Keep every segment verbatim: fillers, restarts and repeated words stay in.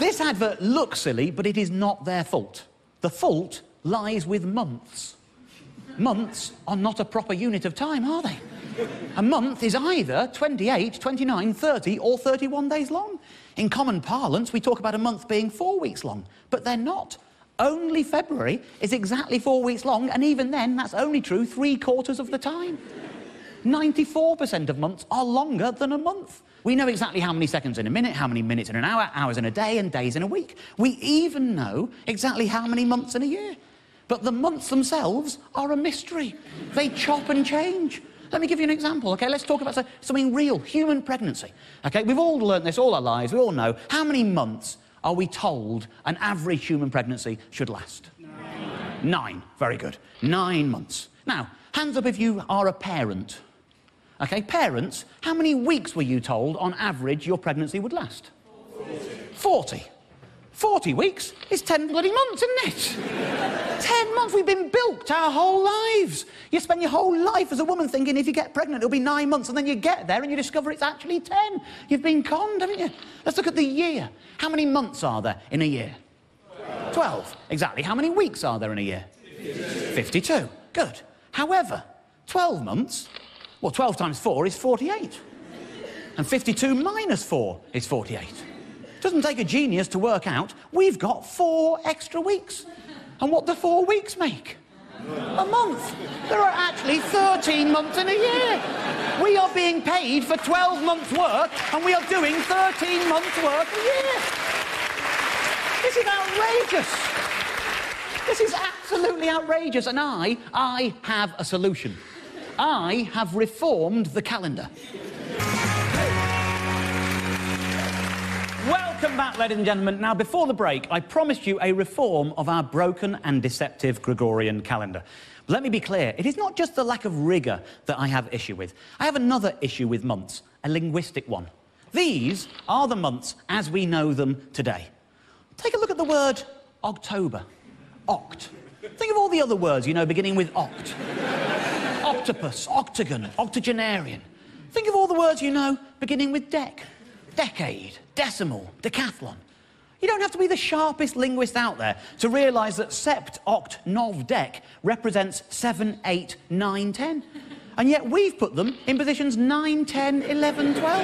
This advert looks silly, but it is not their fault. The fault lies with months. Months are not a proper unit of time, are they? A month is either twenty-eight, twenty-nine, thirty or thirty-one days long. In common parlance, we talk about a month being four weeks long, but they're not. Only February is exactly four weeks long, and even then, that's only true three quarters of the time. ninety-four percent of months are longer than a month. We know exactly how many seconds in a minute, how many minutes in an hour, hours in a day, and days in a week. We even know exactly how many months in a year. But the months themselves are a mystery. They chop and change. Let me give you an example, OK? Let's talk about something real, human pregnancy. OK, we've all learnt this all our lives. We all know. How many months are we told an average human pregnancy should last? Nine. Nine. Very good. Nine months. Now, hands up if you are a parent. OK, parents, how many weeks were you told, on average, your pregnancy would last? Forty. Forty. Forty weeks is ten bloody months, isn't it? Ten months. We've been bilked our whole lives. You spend your whole life as a woman thinking if you get pregnant, it'll be nine months, and then you get there and you discover it's actually ten. You've been conned, haven't you? Let's look at the year. How many months are there in a year? Twelve. Twelve. Exactly. How many weeks are there in a year? Fifty-two. Fifty-two. Good. However, twelve months... Well, twelve times four is forty-eight. And fifty-two minus four is forty-eight. Doesn't take a genius to work out we've got four extra weeks. And what do four weeks make? A month. There are actually thirteen months in a year. We are being paid for twelve months' work, and we are doing thirteen months' work a year. This is outrageous. This is absolutely outrageous, and I, I have a solution. I have reformed the calendar. Welcome back, ladies and gentlemen. Now, before the break, I promised you a reform of our broken and deceptive Gregorian calendar. But let me be clear, it is not just the lack of rigour that I have issue with. I have another issue with months, a linguistic one. These are the months as we know them today. Take a look at the word October. Oct. Think of all the other words you know beginning with oct. Octopus, octagon, octogenarian. Think of all the words you know beginning with dec. Decade, decimal, decathlon. You don't have to be the sharpest linguist out there to realise that sept, oct, nov, dec represents seven, eight, nine, ten. And yet we've put them in positions nine, ten, eleven, twelve.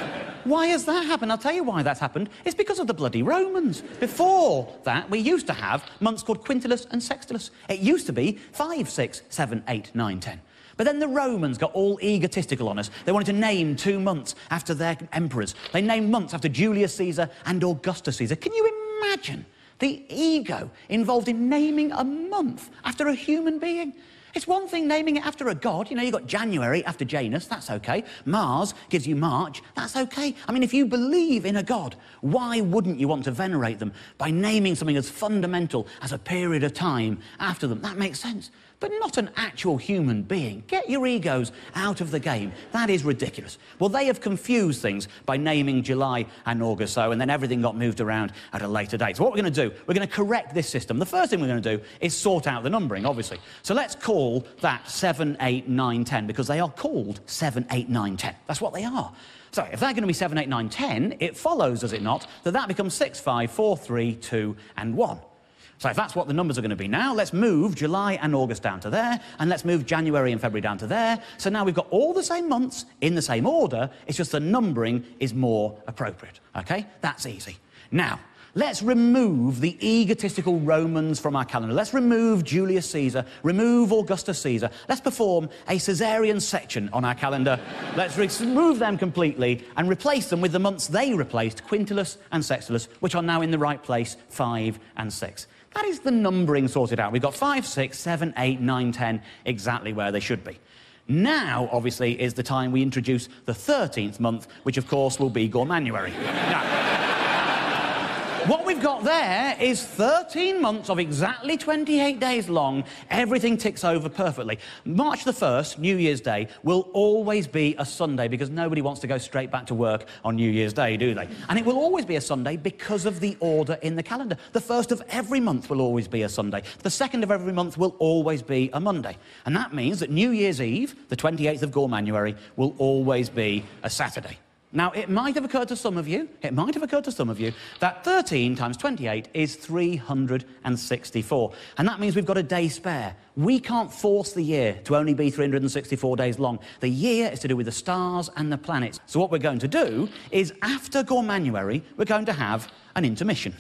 Why has that happened? I'll tell you why that's happened. It's because of the bloody Romans. Before that, we used to have months called quintilis and sextilis. It used to be five, six, seven, eight, nine, ten. But then the Romans got all egotistical on us. They wanted to name two months after their emperors. They named months after Julius Caesar and Augustus Caesar. Can you imagine the ego involved in naming a month after a human being? It's one thing naming it after a god. You know, you've got January after Janus, that's OK. Mars gives you March, that's OK. I mean, if you believe in a god, why wouldn't you want to venerate them by naming something as fundamental as a period of time after them? That makes sense. But not an actual human being. Get your egos out of the game. That is ridiculous. Well, they have confused things by naming July and August so, and then everything got moved around at a later date. So what we're going to do, we're going to correct this system. The first thing we're going to do is sort out the numbering, obviously. So let's call that seven, eight, nine, ten, because they are called seven, eight, nine, ten. That's what they are. So if they're going to be seven, eight, nine, ten, it follows, does it not, that that becomes six, five, four, three, two, and one. So if that's what the numbers are going to be now, let's move July and August down to there, and let's move January and February down to there. So now we've got all the same months in the same order, it's just the numbering is more appropriate, OK? That's easy. Now, let's remove the egotistical Romans from our calendar. Let's remove Julius Caesar, remove Augustus Caesar. Let's perform a Caesarean section on our calendar. Let's remove them completely and replace them with the months they replaced, quintilis and sextilis, which are now in the right place, five and six. That is the numbering sorted out. We've got five, six, seven, eight, nine, ten, exactly where they should be. Now, obviously, is the time we introduce the thirteenth month, which, of course, will be Gormanuary. Now, what we've got there is thirteen months of exactly twenty-eight days long. Everything ticks over perfectly. March the first, New Year's Day, will always be a Sunday because nobody wants to go straight back to work on New Year's Day, do they? And it will always be a Sunday because of the order in the calendar. The first of every month will always be a Sunday. The second of every month will always be a Monday. And that means that New Year's Eve, the twenty-eighth of Gormanuary, will always be a Saturday. Now, it might have occurred to some of you, it might have occurred to some of you, that thirteen times twenty-eight is three hundred sixty-four. And that means we've got a day spare. We can't force the year to only be three hundred sixty-four days long. The year is to do with the stars and the planets. So what we're going to do is, after Gormanuary, we're going to have an intermission.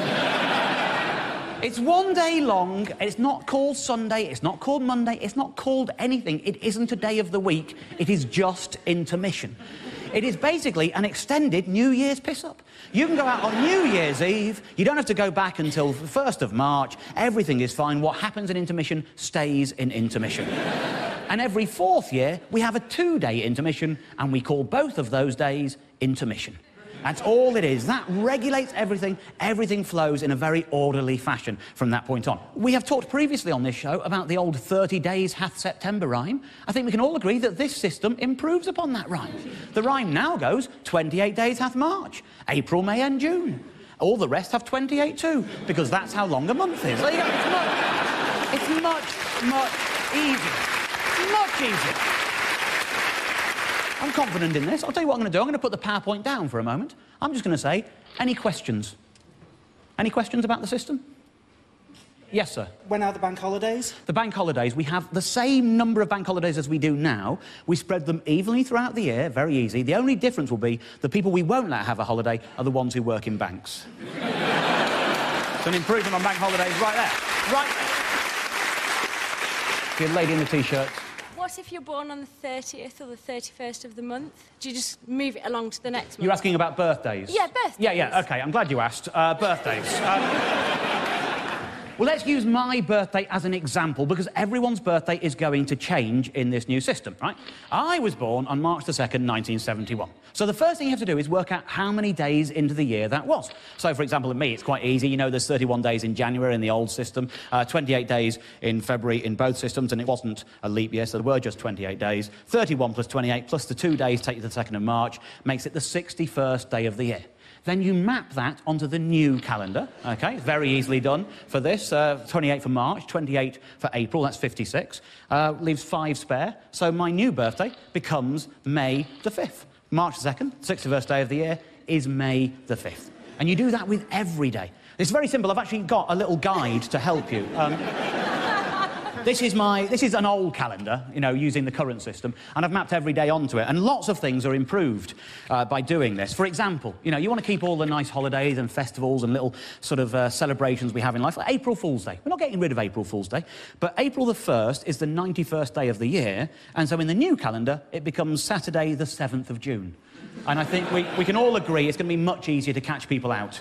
It's one day long, it's not called Sunday, it's not called Monday, it's not called anything. It isn't a day of the week, it is just intermission. It is basically an extended New Year's piss-up. You can go out on New Year's Eve, you don't have to go back until the first of March, everything is fine. What happens in intermission stays in intermission. And every fourth year, we have a two-day intermission, and we call both of those days intermission. That's all it is. That regulates everything. Everything flows in a very orderly fashion from that point on. We have talked previously on this show about the old thirty days hath September rhyme. I think we can all agree that this system improves upon that rhyme. The rhyme now goes twenty-eight days hath March, April, May and June. All the rest have twenty-eight too, because that's how long a month is. There you go. It's much, it's much, much easier. Much easier. I'm confident in this. I'll tell you what I'm going to do. I'm going to put the PowerPoint down for a moment. I'm just going to say, any questions? Any questions about the system? Yes, sir. When are the bank holidays? The bank holidays, we have the same number of bank holidays as we do now. We spread them evenly throughout the year, very easy. The only difference will be the people we won't let have a holiday are the ones who work in banks. It's an improvement on bank holidays right there. Right there. The lady in the T-shirt. What if you're born on the thirtieth or the thirty-first of the month? Do you just move it along to the next month? You're asking about birthdays? Yeah, birthdays. Yeah, yeah, OK, I'm glad you asked. Uh, birthdays. Um, well, let's use my birthday as an example, because everyone's birthday is going to change in this new system, right? I was born on March the second, nineteen seventy-one. So the first thing you have to do is work out how many days into the year that was. So, for example, in me, it's quite easy. You know, there's thirty-one days in January in the old system, uh, twenty-eight days in February in both systems, and it wasn't a leap year, so there were just twenty-eight days. thirty-one plus twenty-eight plus the two days take you to the second of March, makes it the sixty-first day of the year. Then you map that onto the new calendar, OK? Very easily done for this. Uh, twenty-eight for March, twenty-eight for April, that's fifty-six. Uh, leaves five spare. So my new birthday becomes May the fifth. March the second, sixty-first day of the year, is May the fifth. And you do that with every day. It's very simple. I've actually got a little guide to help you. Um, This is my, this is an old calendar, you know, using the current system, and I've mapped every day onto it, and lots of things are improved uh, by doing this. For example, you know, you want to keep all the nice holidays and festivals and little sort of uh, celebrations we have in life, like April Fool's Day. We're not getting rid of April Fool's Day, but April the first is the ninety-first day of the year, and so in the new calendar, it becomes Saturday the seventh of June. And I think we, we can all agree it's going to be much easier to catch people out.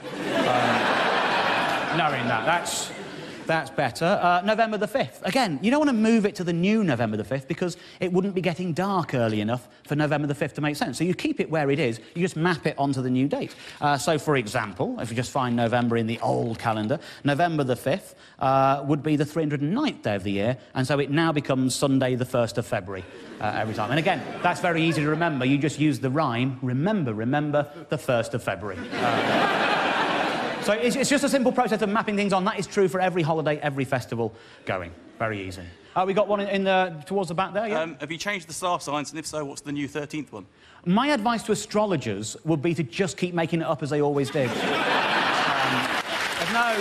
Um, knowing that, that's... That's better. Uh, November the fifth. Again, you don't want to move it to the new November the fifth because it wouldn't be getting dark early enough for November the fifth to make sense. So you keep it where it is, you just map it onto the new date. Uh, so, for example, if you just find November in the old calendar, November the fifth uh, would be the three hundred and ninth day of the year, and so it now becomes Sunday the first of February uh, every time. And again, that's very easy to remember. You just use the rhyme, remember, remember, the first of February. Uh, So it's, it's just a simple process of mapping things on. That is true for every holiday, every festival going. Very easy. Uh, we got one in, in the, towards the back there, yeah? Um, have you changed the star signs, and if so, what's the new thirteenth one? My advice to astrologers would be to just keep making it up as they always did. um, there's no...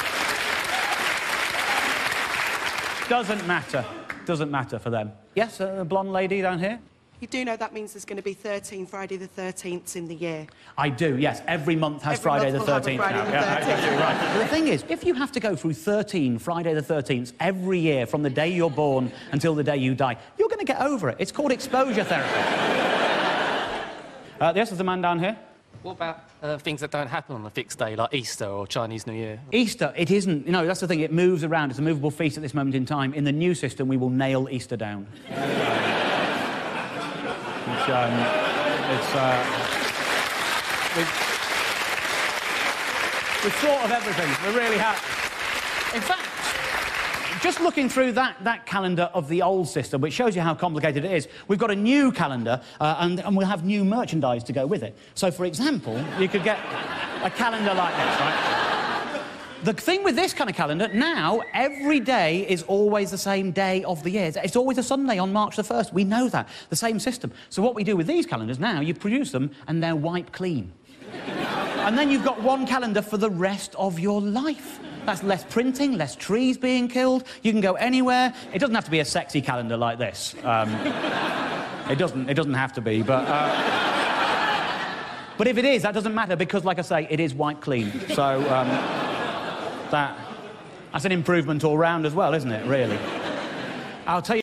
Doesn't matter. Doesn't matter for them. Yes, a blonde lady down here? You do know that means there's going to be thirteen Friday the thirteenths in the year. I do, yes. Every month has Every Friday month the will have a thirteenth Friday now. the Yeah, thirteenth. absolutely right. But the thing is, if you have to go through thirteen Friday the thirteenths every year from the day you're born until the day you die, you're going to get over it. It's called exposure therapy. uh, yes, there's a man down here. What about uh, things that don't happen on a fixed day, like Easter or Chinese New Year? Easter, it isn't. You know, that's the thing. It moves around. It's a movable feast at this moment in time. In the new system, we will nail Easter down. Which, um, it's, uh, we've, we've thought of everything. We really have. In fact, just looking through that, that calendar of the old system, which shows you how complicated it is, we've got a new calendar, uh, and, and we'll have new merchandise to go with it. So, for example, you could get a calendar like this, right? The thing with this kind of calendar, now, every day is always the same day of the year. It's- It's always a Sunday on March the first. We know that. The same system. So what we do with these calendars now, you produce them and they're wipe clean. And then you've got one calendar for the rest of your life. That's less printing, less trees being killed. You can go anywhere. It doesn't have to be a sexy calendar like this. Um, it doesn't. It doesn't have to be, but... Uh, but if it is, that doesn't matter because, like I say, it is wipe clean. So... Um, That, that's an improvement all round as well, isn't it, really? I'll tell you...